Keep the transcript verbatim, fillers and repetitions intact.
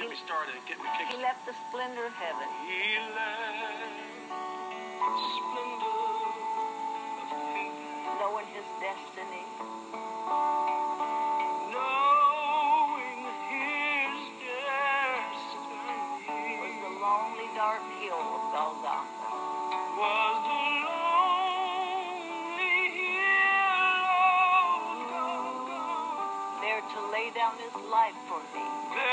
me start it. Get me kicked. He left the splendor of heaven. He left the splendor of heaven. Knowing his destiny. Knowing his destiny. Was the lonely dark hill of Golgotha. Was the lonely hill of Golgotha. There to lay down his life for me. There